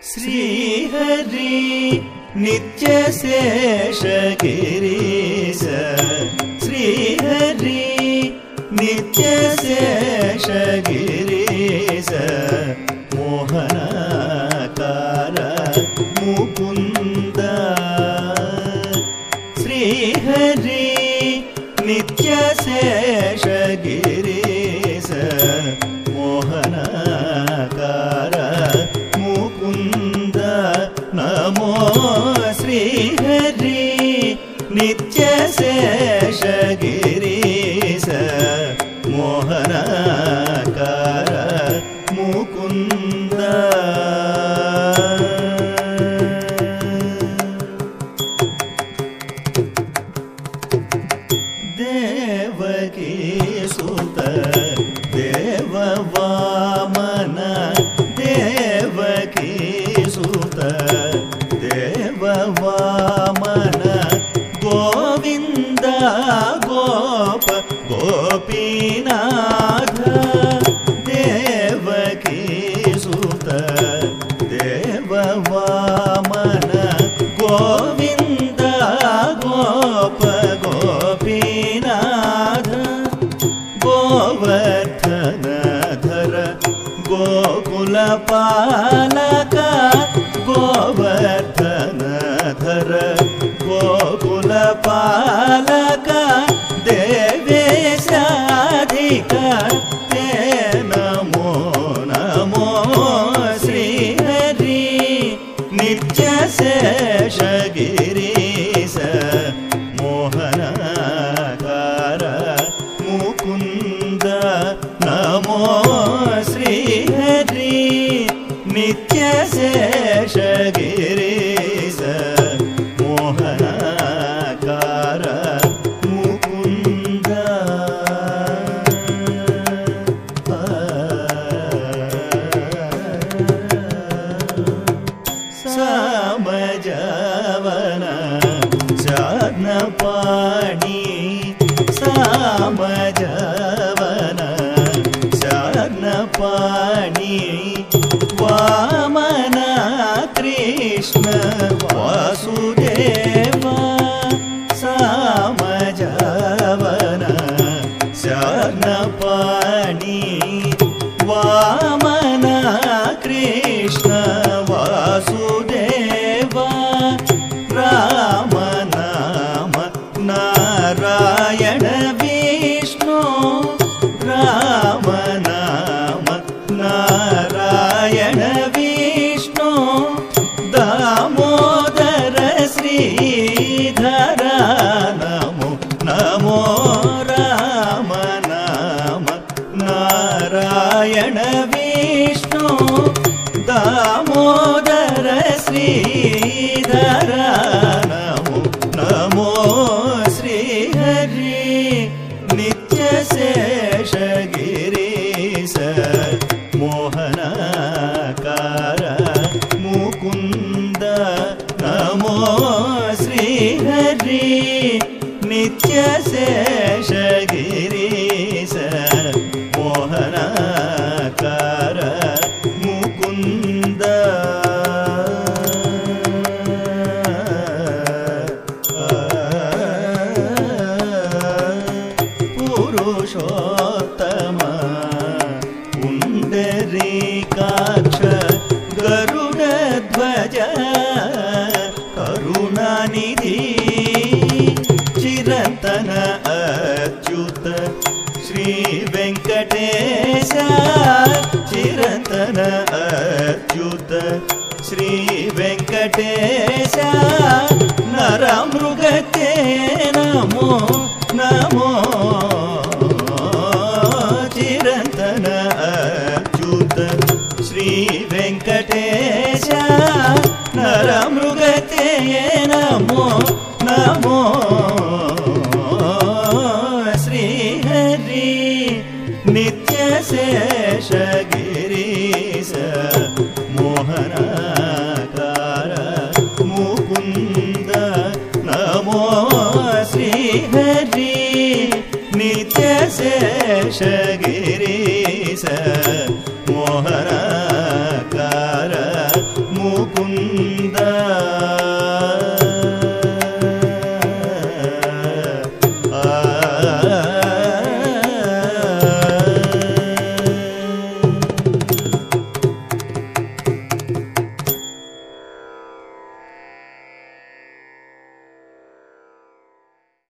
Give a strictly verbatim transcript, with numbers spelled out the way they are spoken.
श्रीहरि नित्यशेषगिरीश श्रीहरि नित्यशेषगिरीश मोहनकार मुकुन्द श्रीहरि नित्यशेषगिरीश मोहनकार मुकुन्द नमो श्रीहरि नित्यशेषगिरीश मोहनकार मुकुन्द देवकी सुत देववामन देवकी सुत देववामन गोविन्द गोप गोपीनाथ देवकी सुत देववामन गोविन्द गोप गोपीनाथ गोवर्धनधर गोकुलपालक गोवर्धनधर गोकुलपालक देवेशाधिक ते नमो नमो श्रीहरि नित्यशेषगिरीश मोहनकार मुकुन्द नमो श्रीहरि नित्यशेषगिरीश मोहनकार मुकुन्द सामजवन शार्नपाणि सामजवन शार्नपाणि वामन कृष्ण वासुदेव सामजवन शार्नपाणि वामन कृष्ण वासुदेव राम नाम नारायण विष्णु राम नाम नारायण विष्णु दामोदर श्रीधर नमो नमो राम नाम नारायण विष्णु दामोदर श्रीधर नमो नमो श्रीहरि नित्यशेषगिरीश मोहनकार मुकुन्द नमो श्रीहरि नित्यशेषगिरीश मोहनकार मुकुन्द पुरुषोत्तम पुण्डरीकाक्ष गरुडध्वज करुणानिधि चिरन्तन अच्युत श्री वेंकटेश चिरन्तन अच्युत श्री वेंकटेश नरमृगते नमो नमो चिरन्तन अच्युत श्री वेंकटेश नरमृगते नमो नमो श्रीहरि नित्यशेषगिरीश मोहनकार मुकुन्द नमो श्रीहरि नित्यशेषगिरीश